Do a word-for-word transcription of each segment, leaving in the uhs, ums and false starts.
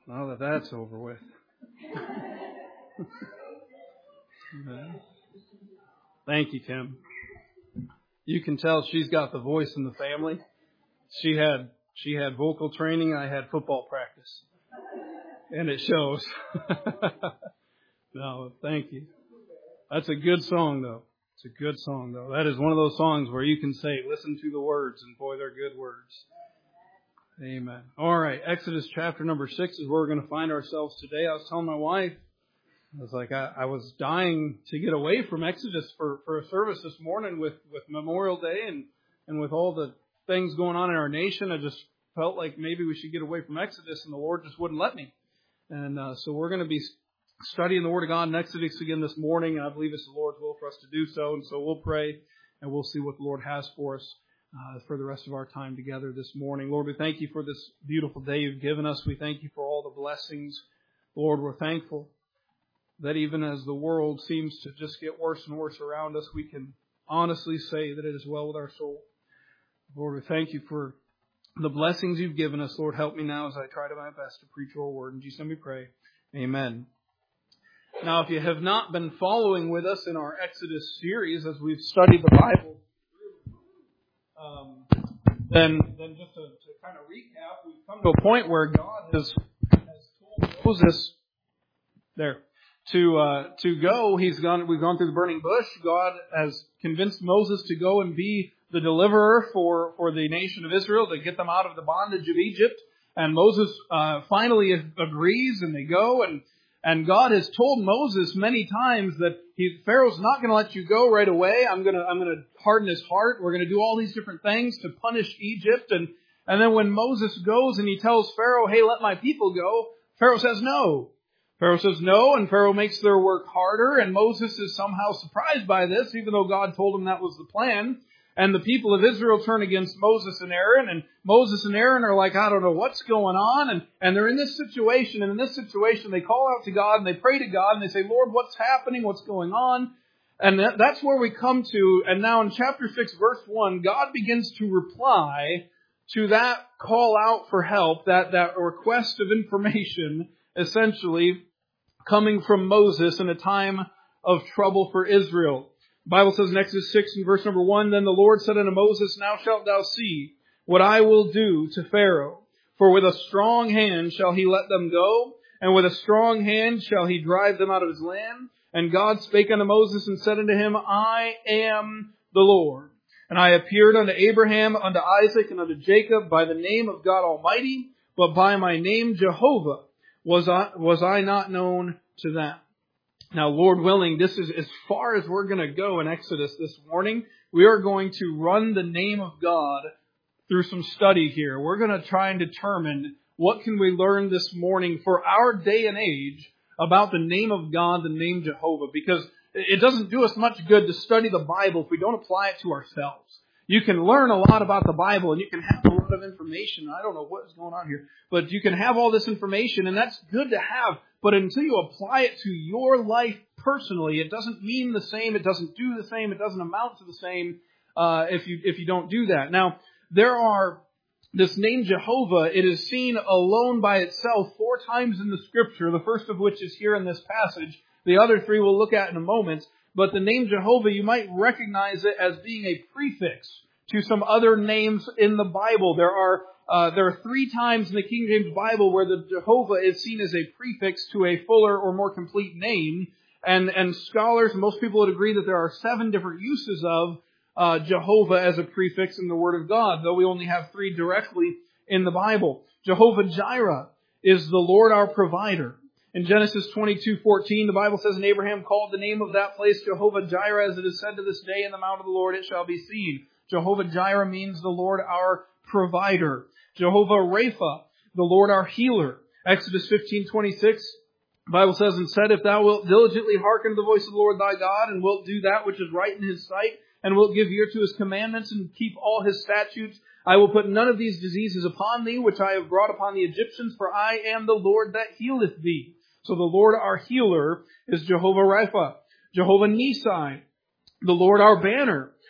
Now that that's over with. Thank you, Kim. You can tell she's got the voice in the family. She had she had vocal training. I had football practice, and it shows. No, thank you. That's a good song, though. It's a good song, though. That is one of those songs where you can say, "Listen to the words," and boy, they're good words. Amen. All right, Exodus chapter number six is where we're going to find ourselves today. I was telling my wife, I was like, I, I was dying to get away from Exodus for, for a service this morning with, with Memorial Day and, and with all the things going on in our nation. I just felt like maybe we should get away from Exodus, and the Lord just wouldn't let me. And uh, so we're going to be studying the Word of God in Exodus again this morning, and I believe it's the Lord's will for us to do so. And so we'll pray, and we'll see what the Lord has for us uh, for the rest of our time together this morning. Lord, we thank you for this beautiful day you've given us. We thank you for all the blessings. Lord, we're thankful that even as the world seems to just get worse and worse around us, we can honestly say that it is well with our soul. Lord, we thank you for the blessings you've given us. Lord, help me now as I try to my best to preach your word. In Jesus' name we pray. Amen. Now, if you have not been following with us in our Exodus series as we've studied the Bible, um, then, then just to, to kind of recap, we've come to a point where God has, has told Moses there to uh, to go. He's gone. We've gone through the burning bush. God has convinced Moses to go and be the deliverer for, for the nation of Israel, to get them out of the bondage of Egypt. And Moses uh, finally agrees, and they go. And And God has told Moses many times that he, Pharaoh's not going to let you go right away. I'm going to I'm going to harden his heart. We're going to do all these different things to punish Egypt. And and then when Moses goes and he tells Pharaoh, "Hey, let my people go," Pharaoh says no. Pharaoh says no, and Pharaoh makes their work harder. And Moses is somehow surprised by this, even though God told him that was the plan. And the people of Israel turn against Moses and Aaron, and Moses and Aaron are like, I don't know what's going on, and, and they're in this situation, and in this situation they call out to God, and they pray to God, and they say, Lord, what's happening, what's going on? And that, that's where we come to, and now in chapter six, verse one, God begins to reply to that call out for help, that, that request of information, essentially, coming from Moses in a time of trouble for Israel. The Bible says in Exodus six and verse number one, Then the Lord said unto Moses, Now shalt thou see what I will do to Pharaoh. For with a strong hand shall he let them go, and with a strong hand shall he drive them out of his land. And God spake unto Moses and said unto him, I am the Lord. And I appeared unto Abraham, unto Isaac, and unto Jacob by the name of God Almighty, but by my name Jehovah was I, was I not known to them. Now, Lord willing, this is as far as we're going to go in Exodus this morning. We are going to run the name of God through some study here. We're going to try and determine what can we learn this morning for our day and age about the name of God, the name Jehovah, because it doesn't do us much good to study the Bible if we don't apply it to ourselves. You can learn a lot about the Bible and you can have a lot of information. I don't know what is going on here, but you can have all this information and that's good to have. But until you apply it to your life personally, it doesn't mean the same. It doesn't do the same. It doesn't amount to the same uh, if you if you don't do that. Now, there are this name Jehovah. It is seen alone by itself four times in the Scripture. The first of which is here in this passage. The other three we'll look at in a moment. But the name Jehovah, you might recognize it as being a prefix to some other names in the Bible. There are uh, there are three times in the King James Bible where the Jehovah is seen as a prefix to a fuller or more complete name. And and scholars, most people would agree that there are seven different uses of uh, Jehovah as a prefix in the Word of God, though we only have three directly in the Bible. Jehovah Jireh is the Lord our provider. In Genesis twenty-two fourteen, the Bible says, And Abraham called the name of that place Jehovah Jireh, as it is said to this day, In the mount of the Lord it shall be seen. Jehovah Jireh means the Lord our provider. Jehovah Rapha, the Lord our healer. Exodus fifteen twenty-six, the Bible says, And said, If thou wilt diligently hearken to the voice of the Lord thy God, and wilt do that which is right in his sight, and wilt give ear to his commandments, and keep all his statutes, I will put none of these diseases upon thee, which I have brought upon the Egyptians, for I am the Lord that healeth thee. So the Lord our healer is Jehovah Rapha. Jehovah Nissi, the Lord our banner.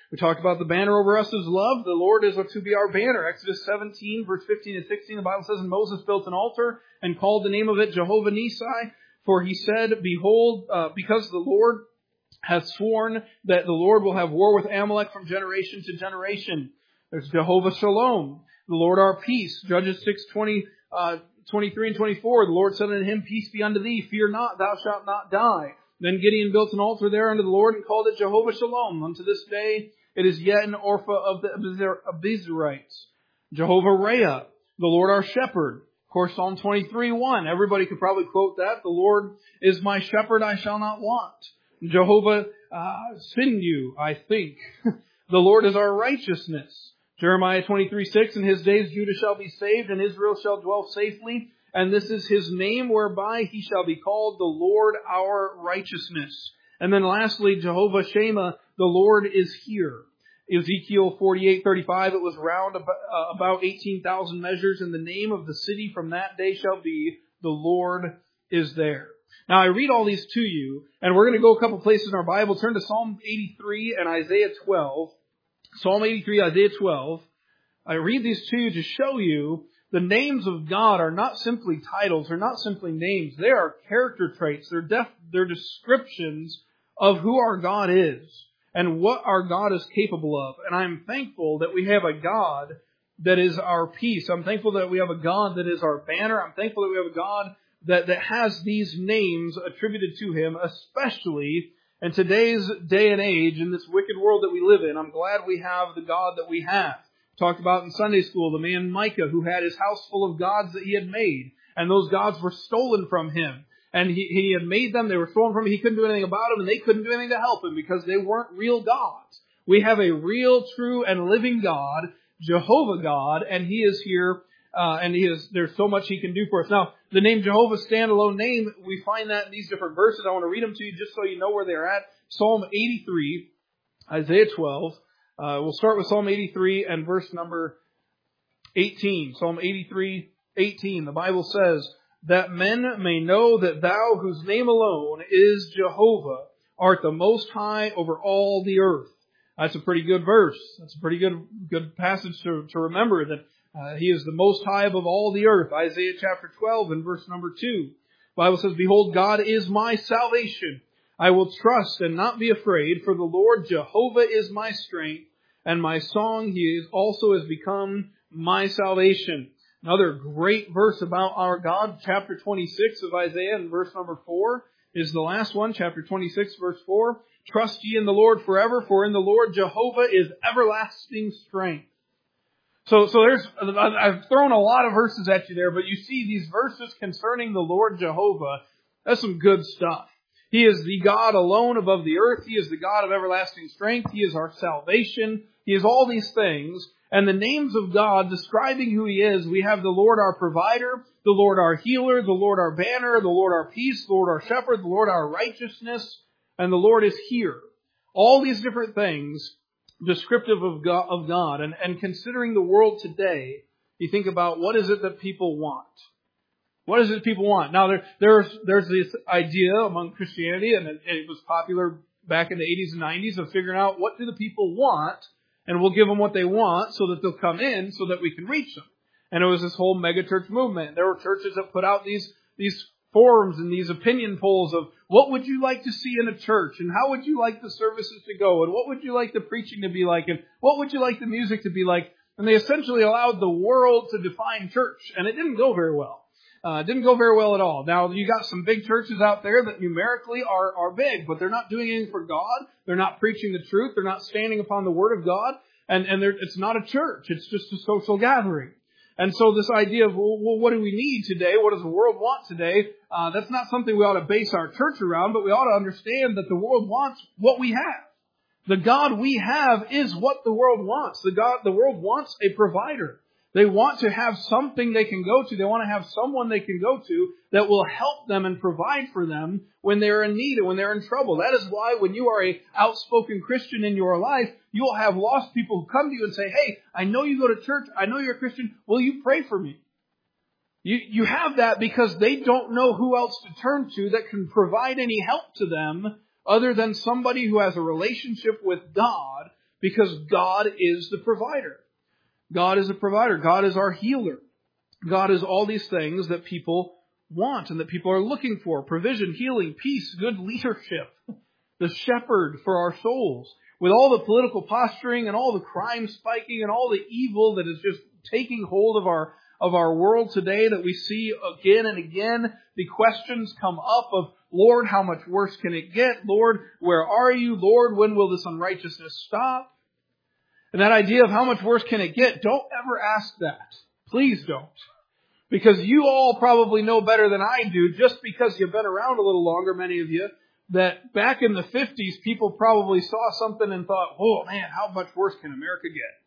We talked about the banner over us is love. The Lord is to be our banner. Exodus seventeen, verse fifteen and sixteen, the Bible says, and Moses built an altar and called the name of it Jehovah Nissi. For he said, behold, uh, because the Lord hath sworn that the Lord will have war with Amalek from generation to generation. There's Jehovah Shalom, the Lord our peace. Judges six, twenty, uh, twenty-three and twenty-four, the Lord said unto him, peace be unto thee, fear not, thou shalt not die. Then Gideon built an altar there unto the Lord and called it Jehovah Shalom. Unto this day it is yet an Orpha of the Abiezrites. Jehovah Rhea, the Lord our shepherd. Of course, Psalm twenty-three, one. Everybody could probably quote that. The Lord is my shepherd, I shall not want. Jehovah uh, Sinew, I think. The Lord is our righteousness. Jeremiah twenty-three, six. In his days Judah shall be saved, and Israel shall dwell safely. And this is his name whereby he shall be called the Lord our righteousness. And then lastly, Jehovah Shammah, the Lord is here. Ezekiel forty-eight, thirty-five, it was round about, uh, about eighteen thousand measures, and the name of the city from that day shall be, the Lord is there. Now I read all these to you, and we're going to go a couple places in our Bible. Turn to Psalm eighty-three and Isaiah twelve. Psalm eighty-three, Isaiah twelve. I read these to you to show you the names of God are not simply titles, they're not simply names. They are character traits. They're, def- they're descriptions of who our God is and what our God is capable of. And I'm thankful that we have a God that is our peace. I'm thankful that we have a God that is our banner. I'm thankful that we have a God that, that has these names attributed to Him, especially in today's day and age, in this wicked world that we live in. I'm glad we have the God that we have. Talked about in Sunday school, the man Micah who had his house full of gods that he had made. And those gods were stolen from him. And he, he had made them, they were stolen from him, he couldn't do anything about them, and they couldn't do anything to help him because they weren't real gods. We have a real, true, and living God, Jehovah God, and He is here, uh, and He is, there's so much He can do for us. Now, the name Jehovah, standalone name, we find that in these different verses. I want to read them to you just so you know where they're at. Psalm eighty-three, Isaiah twelve. Uh, we'll start with Psalm eighty-three and verse number eighteen. Psalm eighty-three, eighteen. The Bible says, that men may know that Thou, whose name alone is Jehovah, art the Most High over all the earth. That's a pretty good verse. That's a pretty good good passage to, to remember, that uh, He is the Most High above all the earth. Isaiah chapter twelve and verse number two. The Bible says, behold, God is my salvation. I will trust and not be afraid, for the Lord Jehovah is my strength, and my song He is also has become my salvation. Another great verse about our God, chapter twenty-six of Isaiah, and verse number four is the last one, chapter twenty-six, verse four. Trust ye in the Lord forever, for in the Lord Jehovah is everlasting strength. So, so there's, I've thrown a lot of verses at you there, but you see these verses concerning the Lord Jehovah. That's some good stuff. He is the God alone above the earth. He is the God of everlasting strength. He is our salvation. He is all these things. And the names of God describing who He is, we have the Lord our provider, the Lord our healer, the Lord our banner, the Lord our peace, the Lord our shepherd, the Lord our righteousness, and the Lord is here. All these different things descriptive of God. Of God. And, and considering the world today, you think about what is it that people want? What is it people want? Now, there, there's, there's this idea among Christianity, and it, it was popular back in the eighties and nineties, of figuring out what do the people want, and we'll give them what they want so that they'll come in so that we can reach them. And it was this whole megachurch movement. There were churches that put out these, these forums and these opinion polls of what would you like to see in a church, and how would you like the services to go, and what would you like the preaching to be like, and what would you like the music to be like. And they essentially allowed the world to define church, and it didn't go very well. Uh, didn't go very well at all. Now, you got some big churches out there that numerically are, are big, but they're not doing anything for God. They're not preaching the truth. They're not standing upon the Word of God. And, and it's not a church. It's just a social gathering. And so this idea of, well, well what do we need today? What does the world want today? Uh, that's not something we ought to base our church around, but we ought to understand that the world wants what we have. The God we have is what the world wants. The God, the world wants a provider. They want to have something they can go to. They want to have someone they can go to that will help them and provide for them when they're in need and when they're in trouble. That is why when you are a outspoken Christian in your life, you will have lost people who come to you and say, hey, I know you go to church. I know you're a Christian. Will you pray for me? You, you have that because they don't know who else to turn to that can provide any help to them other than somebody who has a relationship with God, because God is the provider. God is a provider. God is our healer. God is all these things that people want and that people are looking for. Provision, healing, peace, good leadership. The shepherd for our souls. With all the political posturing and all the crime spiking and all the evil that is just taking hold of our of our world today that we see again and again, the questions come up of, Lord, how much worse can it get? Lord, where are you? Lord, when will this unrighteousness stop? And that idea of how much worse can it get, don't ever ask that. Please don't. Because you all probably know better than I do, just because you've been around a little longer, many of you, that back in the fifties, people probably saw something and thought, oh man, how much worse can America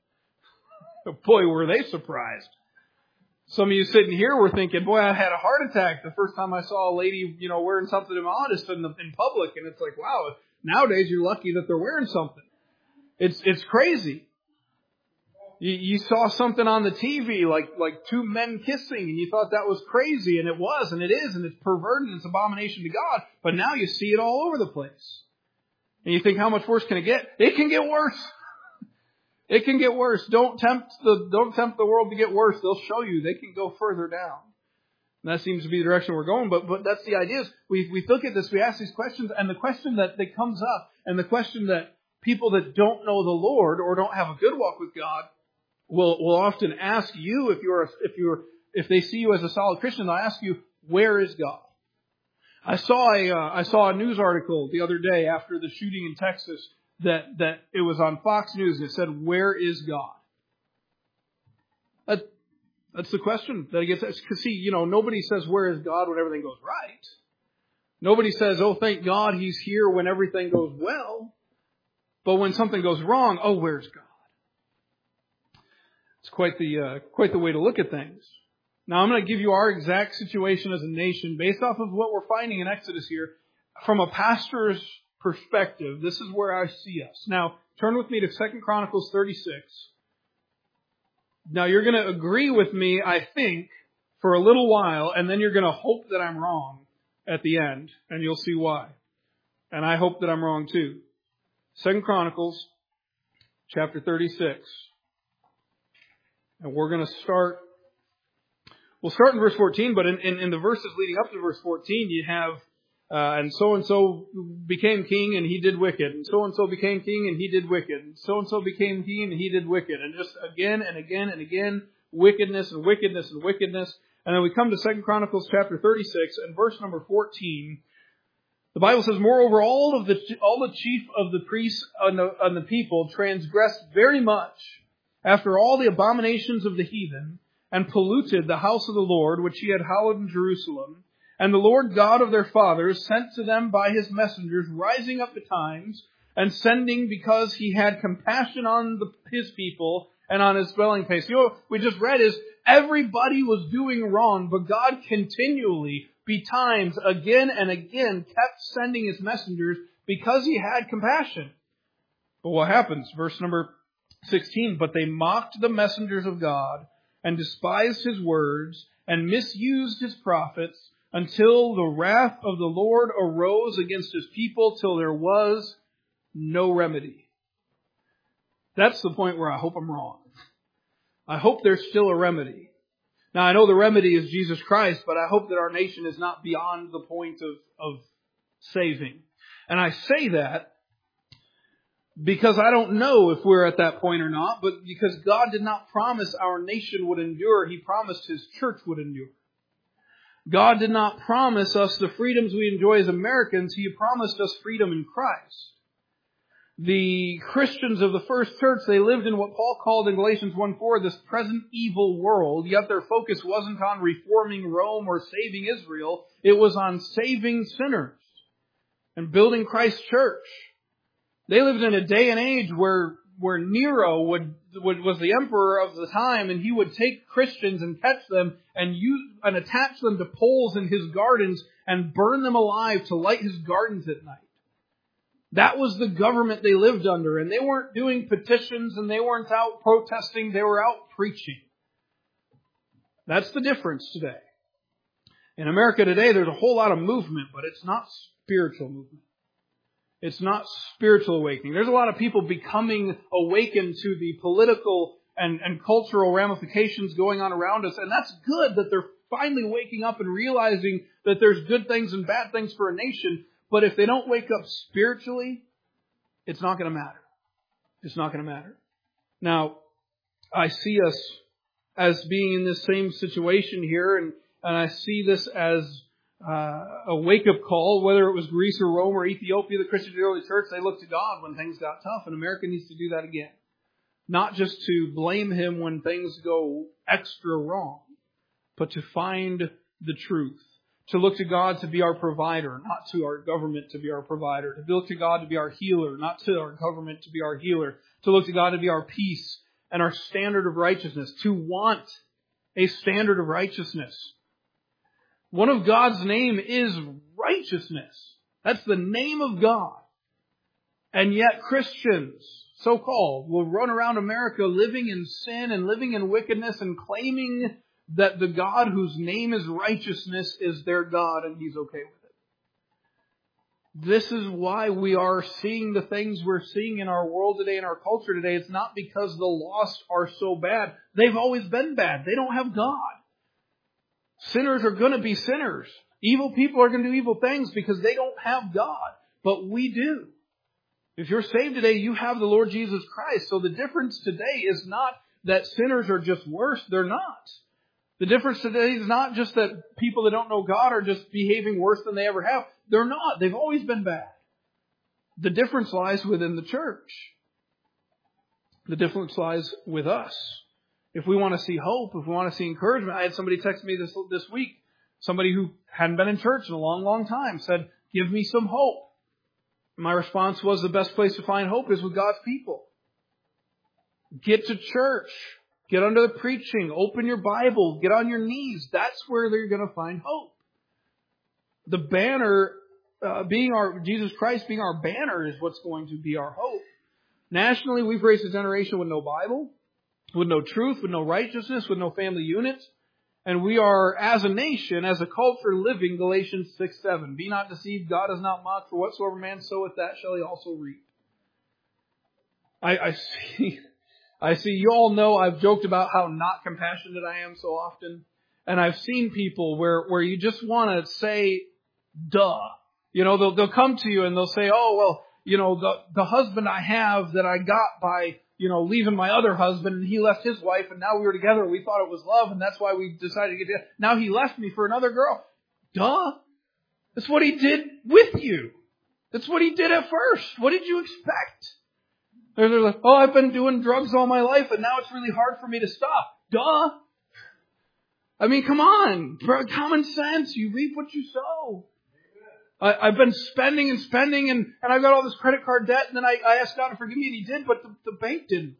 get? Boy, were they surprised. Some of you sitting here were thinking, boy, I had a heart attack the first time I saw a lady, you know, wearing something immodest in, the, in public. And it's like, wow, nowadays you're lucky that they're wearing something. It's it's crazy. You, you saw something on the T V, like like two men kissing, and you thought that was crazy, and it was, and it is, and it's perverted, and it's abomination to God. But now you see it all over the place. And you think, how much worse can it get? It can get worse. It can get worse. Don't tempt the don't tempt the world to get worse. They'll show you they can go further down. And that seems to be the direction we're going. But but that's the idea. Is we we look at this, we ask these questions, and the question that, that comes up, and the question that people that don't know the Lord or don't have a good walk with God will will often ask you, if you're if you're if they see you as a solid Christian, they'll ask you, where is God? I saw a uh, I saw a news article the other day after the shooting in Texas. That, that it was on Fox News and it said, where is God? That, that's the question that gets asked. Because see, you know, nobody says, where is God when everything goes right? Nobody says, oh, thank God He's here when everything goes well. But when something goes wrong, oh, where's God? It's quite the, uh, quite the way to look at things. Now, I'm going to give you our exact situation as a nation based off of what we're finding in Exodus here from a pastor's perspective. This is where I see us. Now, turn with me to Second Chronicles thirty-six. Now, you're going to agree with me, I think, for a little while, and then you're going to hope that I'm wrong at the end, and you'll see why. And I hope that I'm wrong too. Second Chronicles, chapter thirty-six. And we're going to start, we'll start in verse fourteen, but in, in, in the verses leading up to verse fourteen, you have Uh, and so-and-so became king and he did wicked. And so-and-so became king and he did wicked. And so-and-so became king and he did wicked. And just again and again and again, wickedness and wickedness and wickedness. And then we come to Second Chronicles chapter thirty-six and verse number fourteen. The Bible says, moreover, all of the all the chief of the priests and the, and the people transgressed very much after all the abominations of the heathen and polluted the house of the Lord, which he had hallowed in Jerusalem. And the Lord God of their fathers sent to them by his messengers, rising up betimes and sending because he had compassion on the, his people and on his dwelling place. You know, what we just read is everybody was doing wrong, but God continually, betimes, again and again, kept sending his messengers because he had compassion. But what happens? Verse number sixteen, but they mocked the messengers of God and despised his words and misused his prophets, until the wrath of the Lord arose against his people till there was no remedy. That's the point where I hope I'm wrong. I hope there's still a remedy. Now, I know the remedy is Jesus Christ, but I hope that our nation is not beyond the point of, of saving. And I say that because I don't know if we're at that point or not, but because God did not promise our nation would endure. He promised his church would endure. God did not promise us the freedoms we enjoy as Americans. He promised us freedom in Christ. The Christians of the first church, they lived in what Paul called in Galatians one four, this present evil world, yet their focus wasn't on reforming Rome or saving Israel. It was on saving sinners and building Christ's church. They lived in a day and age where where Nero would, would was the emperor of the time, and he would take Christians and catch them and use and attach them to poles in his gardens and burn them alive to light his gardens at night. That was the government they lived under, and they weren't doing petitions and they weren't out protesting, they were out preaching. That's the difference today. In America today, there's a whole lot of movement, but it's not spiritual movement. It's not spiritual awakening. There's a lot of people becoming awakened to the political and, and cultural ramifications going on around us. And that's good that they're finally waking up and realizing that there's good things and bad things for a nation. But if they don't wake up spiritually, it's not going to matter. It's not going to matter. Now, I see us as being in this same situation here, and, and I see this as uh, a wake-up call, whether it was Greece or Rome or Ethiopia, the Christians of the early church, they looked to God when things got tough, and America needs to do that again. Not just to blame Him when things go extra wrong, but to find the truth. To look to God to be our provider, not to our government to be our provider. To look to God to be our healer, not to our government to be our healer. To look to God to be our peace and our standard of righteousness. To want a standard of righteousness. One of God's name is righteousness. That's the name of God. And yet Christians, so-called, will run around America living in sin and living in wickedness and claiming that the God whose name is righteousness is their God and He's okay with it. This is why we are seeing the things we're seeing in our world today, in our culture today. It's not because the lost are so bad. They've always been bad. They don't have God. Sinners are going to be sinners. Evil people are going to do evil things because they don't have God. But we do. If you're saved today, you have the Lord Jesus Christ. So the difference today is not that sinners are just worse. They're not. The difference today is not just that people that don't know God are just behaving worse than they ever have. They're not. They've always been bad. The difference lies within the church. The difference lies with us. If we want to see hope, if we want to see encouragement. I had somebody text me this this week. Somebody who hadn't been in church in a long, long time said, "Give me some hope." My response was, the best place to find hope is with God's people. Get to church. Get under the preaching. Open your Bible. Get on your knees. That's where you're going to find hope. The banner, uh, being our, Jesus Christ being our banner is what's going to be our hope. Nationally, we've raised a generation with no Bible, with no truth, with no righteousness, with no family unit. And we are, as a nation, as a culture, living Galatians six seven. Be not deceived, God is not mocked, for whatsoever man soweth, that shall he also reap. I, I see... I see, you all know I've joked about how not compassionate I am so often. And I've seen people where, where you just want to say, duh. You know, they'll, they'll come to you and they'll say, oh, well, you know, the, the husband I have that I got by, you know, leaving my other husband, and he left his wife, and now we were together. We thought it was love, and that's why we decided to get together. Now he left me for another girl. Duh. That's what he did with you. That's what he did at first. What did you expect? They're like, oh, I've been doing drugs all my life, and now it's really hard for me to stop. Duh. I mean, come on. Common sense. You reap what you sow. I, I've been spending and spending, and, and I've got all this credit card debt, and then I, I asked God to forgive me, and He did, but the, the bank didn't.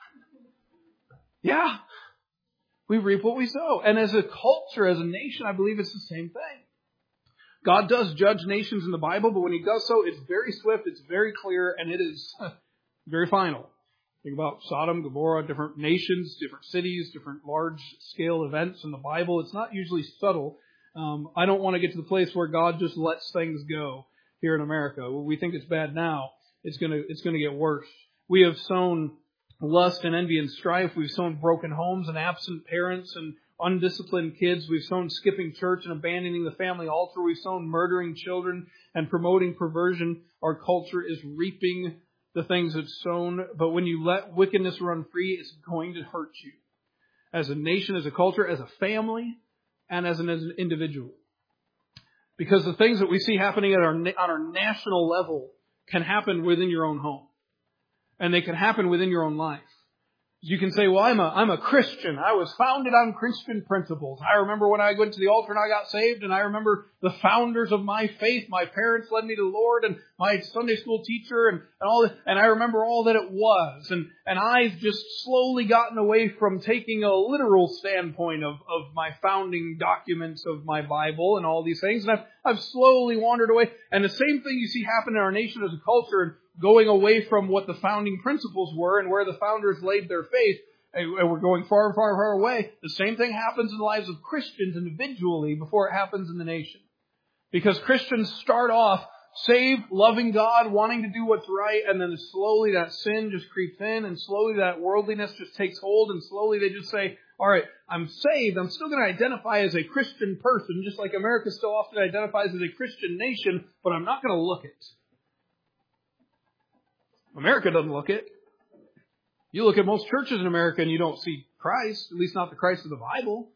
Yeah. We reap what we sow. And as a culture, as a nation, I believe it's the same thing. God does judge nations in the Bible, but when He does so, it's very swift, it's very clear, and it is very final. Think about Sodom, Gomorrah, different nations, different cities, different large-scale events in the Bible. It's not usually subtle. Um, I don't want to get to the place where God just lets things go here in America. We think it's bad now. It's going to it's going to get worse. We have sown lust and envy and strife. We've sown broken homes and absent parents and undisciplined kids. We've sown skipping church and abandoning the family altar. We've sown murdering children and promoting perversion. Our culture is reaping the things it's sown. But when you let wickedness run free, it's going to hurt you. As a nation, as a culture, as a family, and as an, as an individual. Because the things that we see happening at our, on our national level can happen within your own home. And they can happen within your own life. You can say, well, I'm a, I'm a Christian. I was founded on Christian principles. I remember when I went to the altar and I got saved, and I remember the founders of my faith. My parents led me to the Lord, and my Sunday school teacher, and, and all this, and I remember all that it was. And, and I've just slowly gotten away from taking a literal standpoint of, of my founding documents of my Bible and all these things. And I've, I've slowly wandered away. And the same thing you see happen in our nation as a culture, and going away from what the founding principles were and where the founders laid their faith, and we're going far, far, far away. The same thing happens in the lives of Christians individually before it happens in the nation. Because Christians start off saved, loving God, wanting to do what's right, and then slowly that sin just creeps in, and slowly that worldliness just takes hold, and slowly they just say, all right, I'm saved, I'm still going to identify as a Christian person, just like America still often identifies as a Christian nation, but I'm not going to look it. America doesn't look it. You look at most churches in America and you don't see Christ, at least not the Christ of the Bible.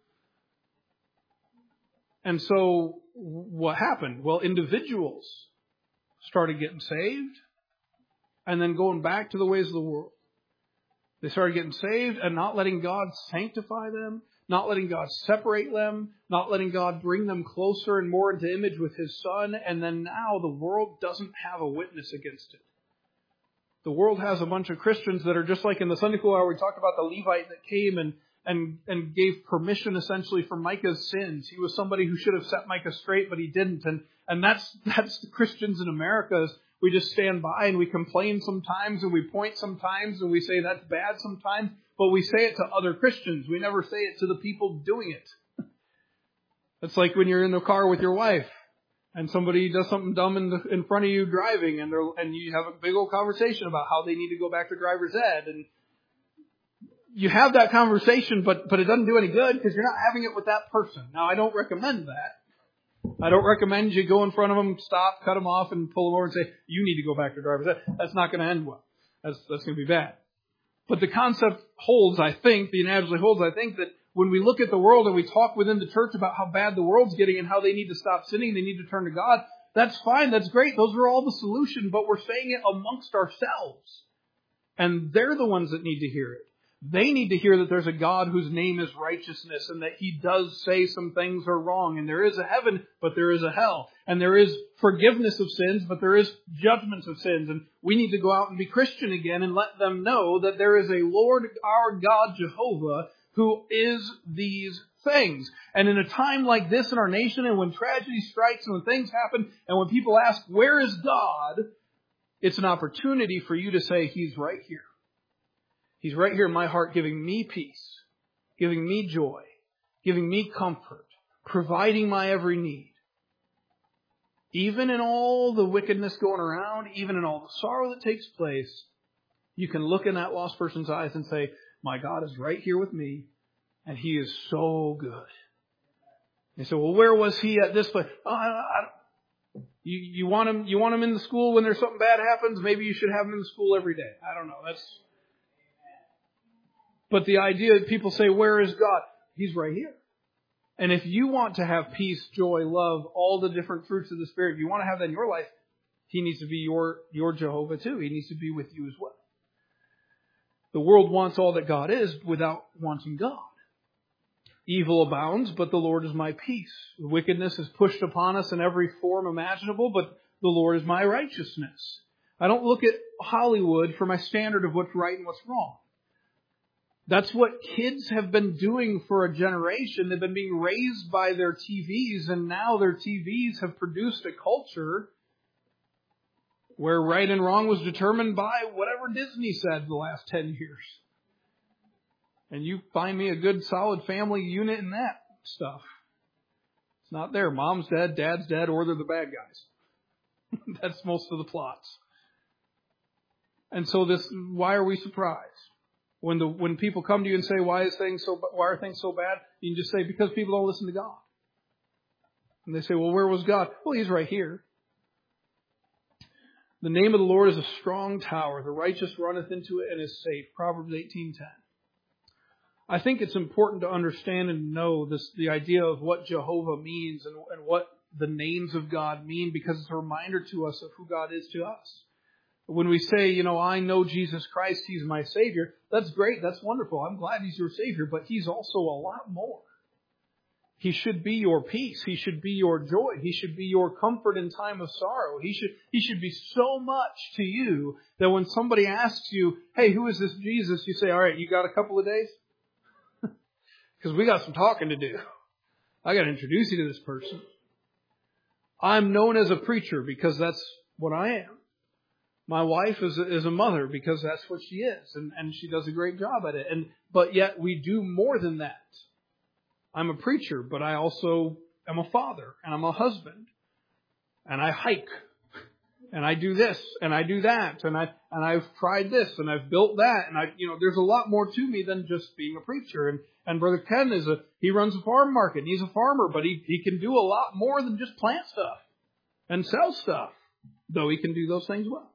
And so what happened? Well, individuals started getting saved and then going back to the ways of the world. They started getting saved and not letting God sanctify them, not letting God separate them, not letting God bring them closer and more into image with His Son. And then now the world doesn't have a witness against it. The world has a bunch of Christians that are just like in the Sunday school hour we talked about the Levite that came and, and, and gave permission essentially for Micah's sins. He was somebody who should have set Micah straight, but he didn't. And, and that's, that's the Christians in America. Is we just stand by and we complain sometimes and we point sometimes and we say that's bad sometimes, but we say it to other Christians. We never say it to the people doing it. It's like when you're in the car with your wife. And somebody does something dumb in, the, in front of you driving, and they're, and you have a big old conversation about how they need to go back to driver's ed. And you have that conversation, but, but it doesn't do any good because you're not having it with that person. Now, I don't recommend that. I don't recommend you go in front of them, stop, cut them off, and pull them over and say, you need to go back to driver's ed. That's not going to end well. That's, that's going to be bad. But the concept holds, I think, the analogy holds, I think, that when we look at the world and we talk within the church about how bad the world's getting and how they need to stop sinning, they need to turn to God, that's fine, that's great. Those are all the solution, but we're saying it amongst ourselves. And they're the ones that need to hear it. They need to hear that there's a God whose name is righteousness and that He does say some things are wrong. And there is a heaven, but there is a hell. And there is forgiveness of sins, but there is judgments of sins. And we need to go out and be Christian again and let them know that there is a Lord, our God, Jehovah, who is these things. And in a time like this in our nation, and when tragedy strikes and when things happen, and when people ask, where is God? It's an opportunity for you to say, He's right here. He's right here in my heart, giving me peace, giving me joy, giving me comfort, providing my every need. Even in all the wickedness going around, even in all the sorrow that takes place, you can look in that lost person's eyes and say, my God is right here with me, and He is so good. You say, well, where was He at this place? Oh, I, I, you, you want him, you want him in the school when there's something bad happens? Maybe you should have him in the school every day. I don't know. That's. But the idea that people say, where is God? He's right here. And if you want to have peace, joy, love, all the different fruits of the Spirit, if you want to have that in your life, He needs to be your, your Jehovah too. He needs to be with you as well. The world wants all that God is without wanting God. Evil abounds, but the Lord is my peace. Wickedness is pushed upon us in every form imaginable, but the Lord is my righteousness. I don't look at Hollywood for my standard of what's right and what's wrong. That's what kids have been doing for a generation. They've been being raised by their T Vs, and now their T Vs have produced a culture where right and wrong was determined by whatever Disney said the last ten years. And you find me a good solid family unit in that stuff. It's not there. Mom's dead, dad's dead, or they're the bad guys. That's most of the plots. And so this, why are we surprised? When the when people come to you and say, why is things so why are things so bad? You can just say, because people don't listen to God. And they say, well, where was God? Well, He's right here. The name of the Lord is a strong tower. The righteous runneth into it and is safe. Proverbs eighteen ten. I think it's important to understand and know this the idea of what Jehovah means and, and what the names of God mean, because it's a reminder to us of who God is to us. When we say, you know, I know Jesus Christ, He's my Savior, that's great, that's wonderful. I'm glad He's your Savior, but He's also a lot more. He should be your peace. He should be your joy. He should be your comfort in time of sorrow. He should, he should be so much to you that when somebody asks you, hey, who is this Jesus? You say, all right, you got a couple of days? Because we got some talking to do. I got to introduce you to this person. I'm known as a preacher because that's what I am. My wife is a, is a mother because that's what she is, and, and she does a great job at it. And but yet we do more than that. I'm a preacher, but I also am a father, and I'm a husband, and I hike, And I do this, and I do that, and I and I've tried this, and I've built that, and I, you know, there's a lot more to me than just being a preacher. And and Brother Ken is a he runs a farm market, and he's a farmer, but he he can do a lot more than just plant stuff and sell stuff, though he can do those things well.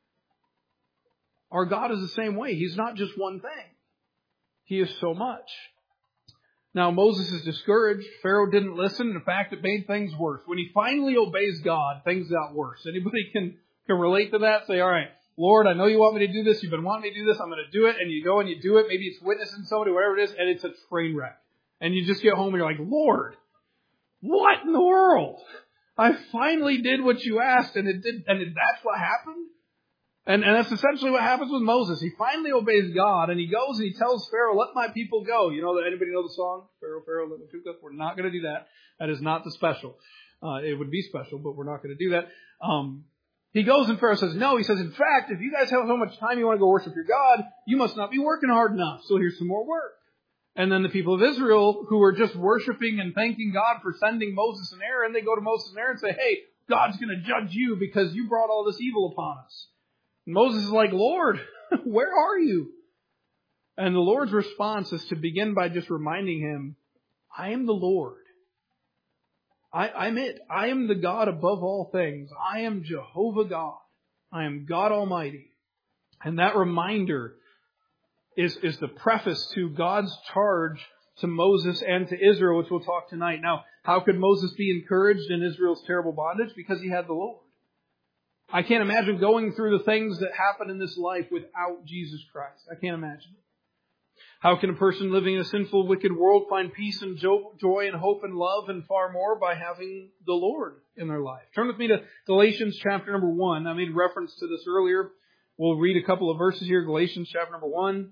Our God is the same way. He's not just one thing. He is so much. Now, Moses is discouraged. Pharaoh didn't listen. In fact, it made things worse. When he finally obeys God, things got worse. Anybody can, can relate to that? Say, all right, Lord, I know you want me to do this. You've been wanting me to do this. I'm going to do it. And you go and you do it. Maybe it's witnessing somebody, whatever it is, and it's a train wreck. And you just get home and you're like, Lord, what in the world? I finally did what you asked, and it did, and it, that's what happened? And, and that's essentially what happens with Moses. He finally obeys God, and he goes and he tells Pharaoh, let my people go. You know, that anybody know the song? Pharaoh, Pharaoh, let my people go. We're not going to do that. That is not the special. Uh, it would be special, but we're not going to do that. Um, he goes and Pharaoh says, no. He says, in fact, if you guys have so much time you want to go worship your God, you must not be working hard enough. So here's some more work. And then the people of Israel, who are just worshiping and thanking God for sending Moses and Aaron, they go to Moses and Aaron and say, hey, God's going to judge you because you brought all this evil upon us. Moses is like, Lord, where are you? And the Lord's response is to begin by just reminding him, I am the Lord. I, I'm it. I am the God above all things. I am Jehovah God. I am God Almighty. And that reminder is, is the preface to God's charge to Moses and to Israel, which we'll talk tonight. Now, how could Moses be encouraged in Israel's terrible bondage? Because he had the Lord. I can't imagine going through the things that happen in this life without Jesus Christ. I can't imagine it. How can a person living in a sinful, wicked world find peace and joy and hope and love and far more by having the Lord in their life? Turn with me to Galatians chapter number one. I made reference to this earlier. We'll read a couple of verses here. Galatians chapter number one.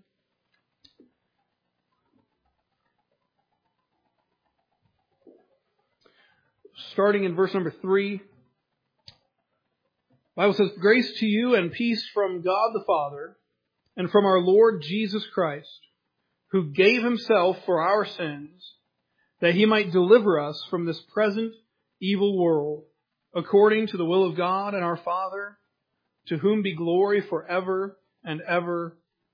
Starting in verse number three. The Bible says, grace to you and peace from God the Father and from our Lord Jesus Christ, who gave himself for our sins, that he might deliver us from this present evil world, according to the will of God and our Father, to whom be glory forever and ever.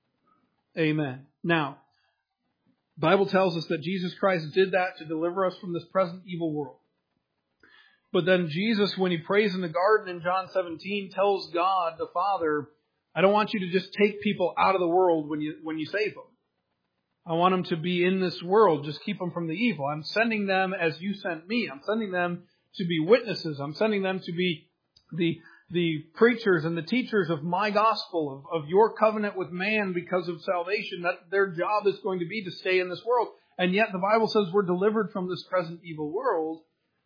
Amen. Now, the Bible tells us that Jesus Christ did that to deliver us from this present evil world. But then Jesus, when he prays in the garden in John seventeen, tells God the Father, I don't want you to just take people out of the world when you when you save them. I want them to be in this world. Just keep them from the evil. I'm sending them as you sent me. I'm sending them to be witnesses. I'm sending them to be the the preachers and the teachers of my gospel, of, of your covenant with man because of salvation. That their job is going to be to stay in this world. And yet the Bible says we're delivered from this present evil world.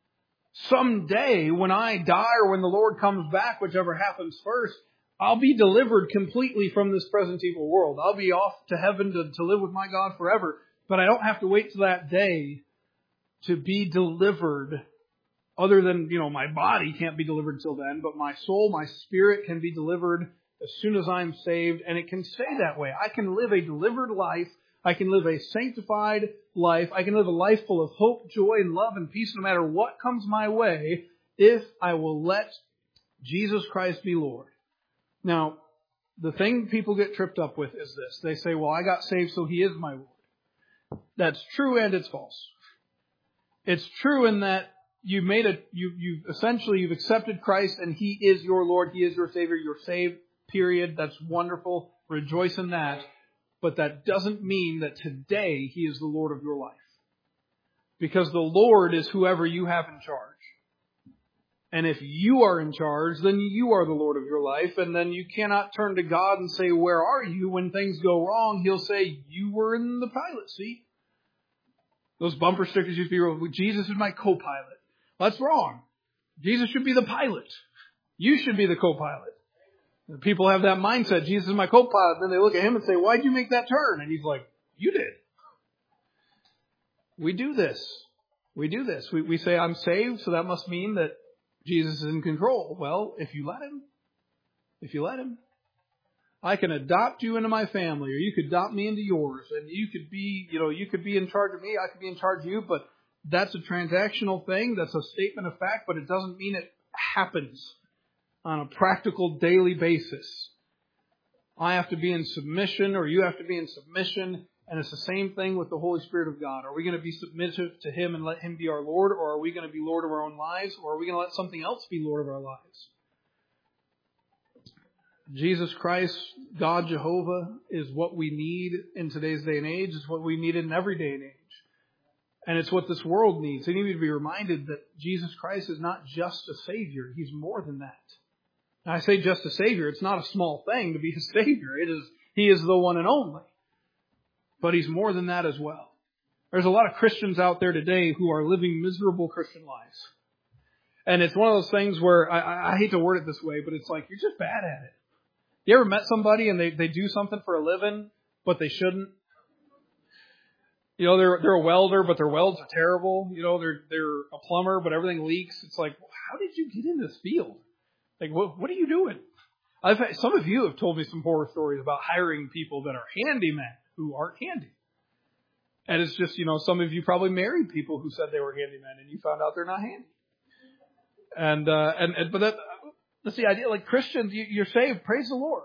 Someday, when I die or when the Lord comes back, whichever happens first, I'll be delivered completely from this present evil world. I'll be off to heaven to, to live with my God forever. But I don't have to wait till that day to be delivered. Other than, you know, my body can't be delivered until then, but my soul, my spirit can be delivered as soon as I'm saved. And it can stay that way. I can live a delivered life. I can live a sanctified life. I can live a life full of hope, joy, and love and peace no matter what comes my way if I will let Jesus Christ be Lord. Now, the thing people get tripped up with is this. They say, well, I got saved, so He is my Lord. That's true and it's false. It's true in that you made a, you, you essentially, you've accepted Christ and He is your Lord. He is your Savior. You're saved, period. That's wonderful. Rejoice in that. But that doesn't mean that today He is the Lord of your life. Because the Lord is whoever you have in charge. And if you are in charge, then you are the Lord of your life. And then you cannot turn to God and say, where are you? When things go wrong, He'll say, you were in the pilot seat. Those bumper stickers used to be, well, Jesus is my co-pilot. That's wrong. Jesus should be the pilot. You should be the co-pilot. People have that mindset, Jesus is my co-pilot. Then they look at Him and say, why'd you make that turn? And He's like, you did. We do this. We do this. We, we say, I'm saved, so that must mean that Jesus is in control. Well, if you let Him, if you let Him, I can adopt you into my family, or you could adopt me into yours, and you could be, you know, you could be in charge of me, I could be in charge of you, but that's a transactional thing. That's a statement of fact, but it doesn't mean it happens. on a practical daily basis. I have to be in submission, or you have to be in submission, and it's the same thing with the Holy Spirit of God. Are we going to be submissive to Him and let Him be our Lord, or are we going to be Lord of our own lives, or are we going to let something else be Lord of our lives? Jesus Christ, God Jehovah, is what we need in today's day and age. It's what we need in every day and age. And it's what this world needs. They need to be reminded that Jesus Christ is not just a Savior. He's more than that. Now, I say just a Savior. It's not a small thing to be a Savior. It is, He is the one and only. But He's more than that as well. There's a lot of Christians out there today who are living miserable Christian lives. And it's one of those things where, I, I hate to word it this way, but it's like, you're just bad at it. You ever met somebody and they, they do something for a living, but they shouldn't? You know, they're they're a welder, but their welds are terrible. You know, they're they're a plumber, but everything leaks. It's like, how did you get in this field? Like, what what are you doing? I've had, some of you have told me some horror stories about hiring people that are handymen who aren't handy. And it's just, you know, some of you probably married people who said they were handymen, and you found out they're not handy. And uh, and, and but that. That's the idea. Like Christians, you, you're saved. Praise the Lord.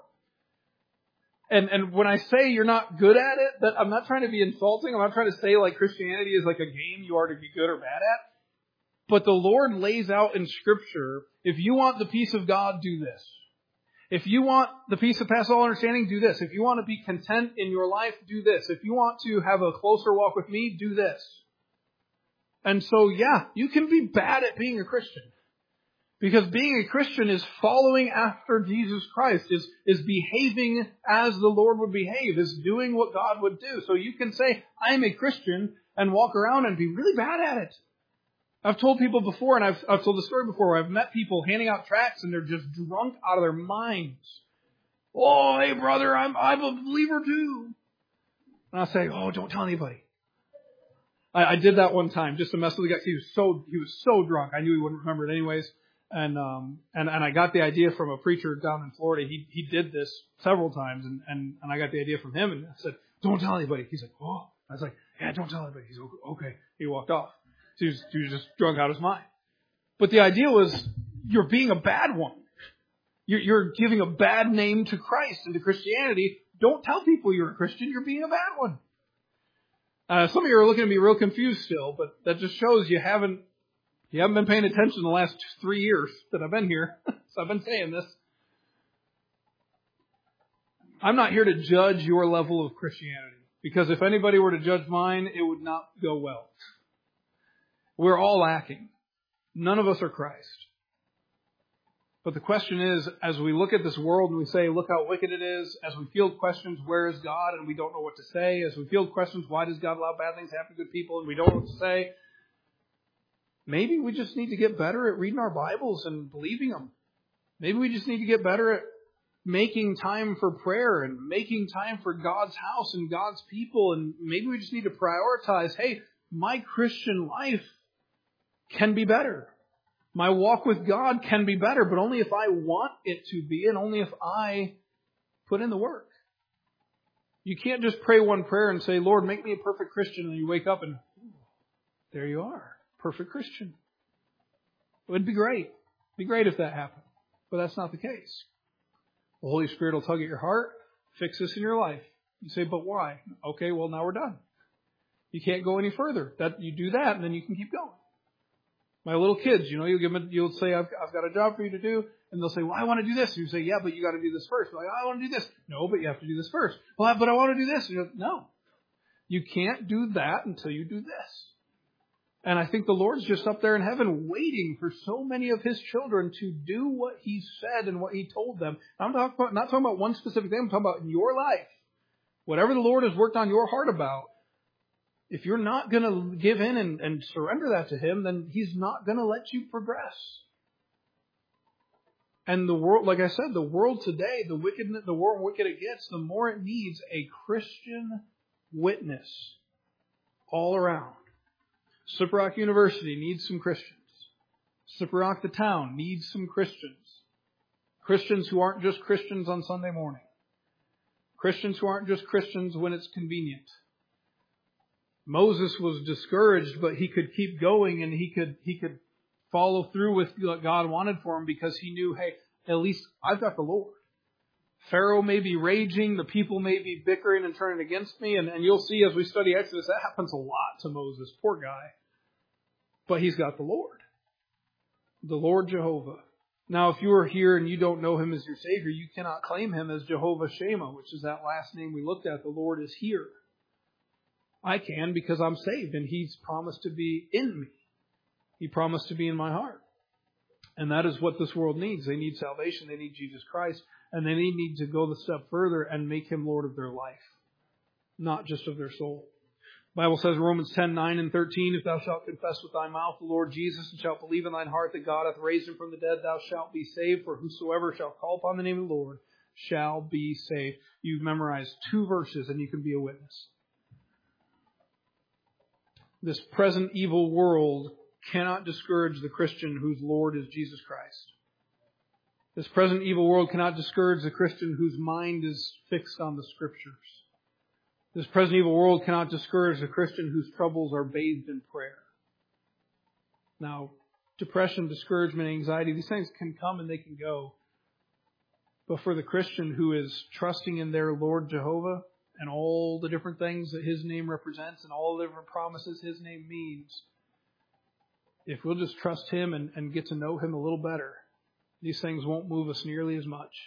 And and when I say you're not good at it, that I'm not trying to be insulting. I'm not trying to say like Christianity is like a game you are to be good or bad at. But the Lord lays out in Scripture, if you want the peace of God, do this. If you want the peace that passes all understanding, do this. If you want to be content in your life, do this. If you want to have a closer walk with me, do this. And so, yeah, you can be bad at being a Christian. Because being a Christian is following after Jesus Christ, is, is behaving as the Lord would behave, is doing what God would do. So you can say, I'm a Christian, and walk around and be really bad at it. I've told people before, and I've, I've told the story before, where I've met people handing out tracts and they're just drunk out of their minds. Oh, hey brother, I'm, I'm a believer too. And I say, oh, don't tell anybody. I, I did that one time just to mess with the guy. He was so, he was so drunk. I knew he wouldn't remember it anyways. And, um, and, and I got the idea from a preacher down in Florida. He, he did this several times, and, and, and I got the idea from him, and I said, don't tell anybody. He's like, oh, I was like, yeah, don't tell anybody. He's like, okay. He walked off. So he was, he was just drunk out of his mind. But the idea was, you're being a bad one. You're, you're giving a bad name to Christ and to Christianity. Don't tell people you're a Christian. You're being a bad one. Uh, some of you are looking at me real confused still, but that just shows you haven't, You haven't been paying attention the last three years that I've been here. So I've been saying this. I'm not here to judge your level of Christianity. Because if anybody were to judge mine, it would not go well. We're all lacking. None of us are Christ. But the question is, as we look at this world and we say, look how wicked it is, as we field questions, where is God? And we don't know what to say. As we field questions, why does God allow bad things to happen to good people? And we don't know what to say. Maybe we just need to get better at reading our Bibles and believing them. Maybe we just need to get better at making time for prayer and making time for God's house and God's people. And maybe we just need to prioritize, hey, my Christian life can be better. My walk with God can be better, but only if I want it to be and only if I put in the work. You can't just pray one prayer and say, Lord, make me a perfect Christian, and you wake up and there you are. Perfect Christian. It would be great. It'd be great if that happened. But that's not the case. The Holy Spirit will tug at your heart, fix this in your life. You say, but why? Okay, well, now we're done. You can't go any further. That you do that, and then you can keep going. My little kids, you know, you'll give them, you'll say, I've, I've got a job for you to do, and they'll say, well, I want to do this. And you say, yeah, but you got to do this first. They're like, I want to do this. No, but you have to do this first. Well, but I want to do this. And you're like, no, you can't do that until you do this. And I think the Lord's just up there in heaven waiting for so many of His children to do what He said and what He told them. I'm talking about, not talking about one specific thing. I'm talking about in your life. Whatever the Lord has worked on your heart about, if you're not going to give in and, and surrender that to Him, then He's not going to let you progress. And the world, like I said, the world today, the wicked, the more wicked it gets, the more it needs a Christian witness all around. Slippery Rock University needs some Christians. Slippery Rock, the town, needs some Christians. Christians who aren't just Christians on Sunday morning. Christians who aren't just Christians when it's convenient. Moses was discouraged, but he could keep going and he could he could follow through with what God wanted for him because he knew, hey, At least I've got the Lord. Pharaoh may be raging, the people may be bickering and turning against me, and, and you'll see as we study Exodus, that happens a lot to Moses. Poor guy. But he's got the Lord. The Lord Jehovah. Now, if you are here and you don't know Him as your Savior, you cannot claim Him as Jehovah Shammah, which is that last name we looked at. The Lord is here. I can because I'm saved, and He's promised to be in me. He promised to be in my heart. And that is what this world needs. They need salvation. They need Jesus Christ. And they need to go the step further and make Him Lord of their life, not just of their soul. The Bible says in Romans ten, nine and thirteen, if thou shalt confess with thy mouth the Lord Jesus, and shalt believe in thine heart that God hath raised Him from the dead, thou shalt be saved. For whosoever shall call upon the name of the Lord shall be saved. You've memorized two verses and you can be a witness. This present evil world cannot discourage the Christian whose Lord is Jesus Christ. This present evil world cannot discourage the Christian whose mind is fixed on the Scriptures. This present evil world cannot discourage the Christian whose troubles are bathed in prayer. Now, depression, discouragement, anxiety, these things can come and they can go. But for the Christian who is trusting in their Lord Jehovah and all the different things that His name represents and all the different promises His name means, if we'll just trust Him and, and get to know Him a little better, these things won't move us nearly as much.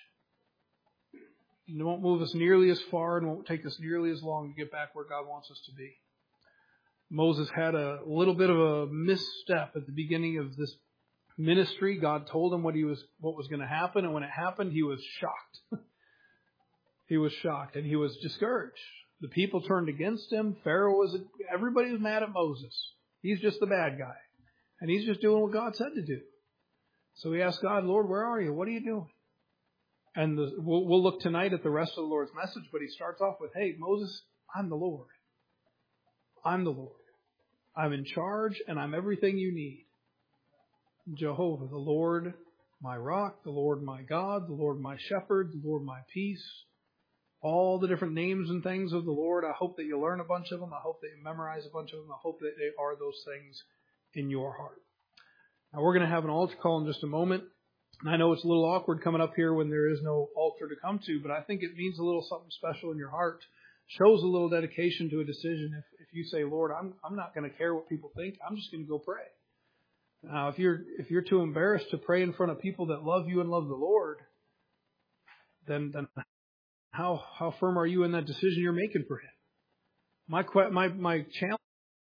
It won't move us nearly as far and won't take us nearly as long to get back where God wants us to be. Moses had a little bit of a misstep at the beginning of this ministry. God told him what he was, what was going to happen, and when it happened, he was shocked. He was shocked and he was discouraged. The people turned against him. Pharaoh was, everybody was mad at Moses. He's just the bad guy. And he's just doing what God said to do. So he asked God, Lord, where are you? What are you doing? And the, we'll, we'll look tonight at the rest of the Lord's message, but he starts off with, hey, Moses, I'm the Lord. I'm the Lord. I'm in charge and I'm everything you need. Jehovah, the Lord, my rock, the Lord, my God, the Lord, my shepherd, the Lord, my peace. All the different names and things of the Lord. I hope that you learn a bunch of them. I hope that you memorize a bunch of them. I hope that they are those things in your heart. Now we're going to have an altar call in just a moment. And I know it's a little awkward coming up here when there is no altar to come to, but I think it means a little something special in your heart. Shows a little dedication to a decision. If, if you say, Lord, I'm, I'm not going to care what people think. I'm just going to go pray. Now, if you're, if you're too embarrassed to pray in front of people that love you and love the Lord, then, then how, how firm are you in that decision you're making for Him? My, my, my challenge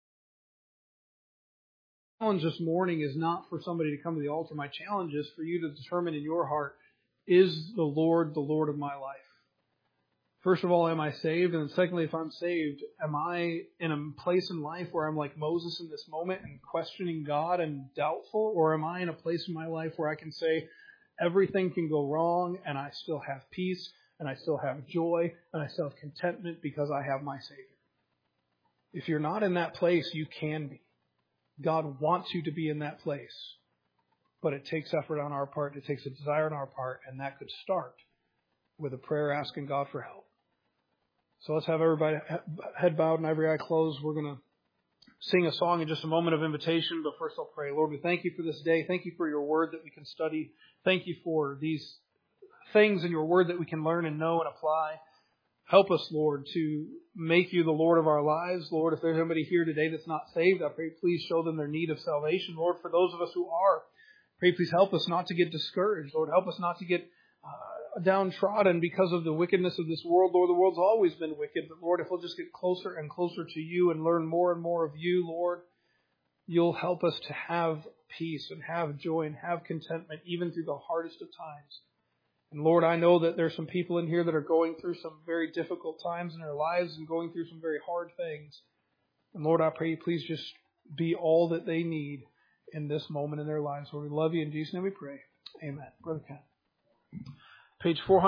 challenge this morning is not for somebody to come to the altar. My challenge is for you to determine in your heart, is the Lord the Lord of my life? First of all, am I saved? And then secondly, if I'm saved, am I in a place in life where I'm like Moses in this moment and questioning God and doubtful? Or am I in a place in my life where I can say everything can go wrong and I still have peace and I still have joy and I still have contentment because I have my Savior? If you're not in that place, you can be. God wants you to be in that place. But it takes effort on our part. It takes a desire on our part. And that could start with a prayer asking God for help. So let's have everybody head bowed and every eye closed. We're going to sing a song in just a moment of invitation. But first I'll pray. Lord, we thank you for this day. Thank you for your word that we can study. Thank you for these things in your word that we can learn and know and apply. Help us, Lord, to make you the Lord of our lives. Lord, if there's anybody here today that's not saved, I pray please show them their need of salvation. Lord, for those of us who are, pray please help us not to get discouraged. Lord, help us not to get uh, downtrodden because of the wickedness of this world. Lord, the world's always been wicked. But Lord, if we'll just get closer and closer to you and learn more and more of you, Lord, you'll help us to have peace and have joy and have contentment even through the hardest of times. And Lord, I know that there's some people in here that are going through some very difficult times in their lives and going through some very hard things. And Lord, I pray you please just be all that they need in this moment in their lives. Lord, we love you. In Jesus' name we pray. Amen. Brother Ken. Page four hundred.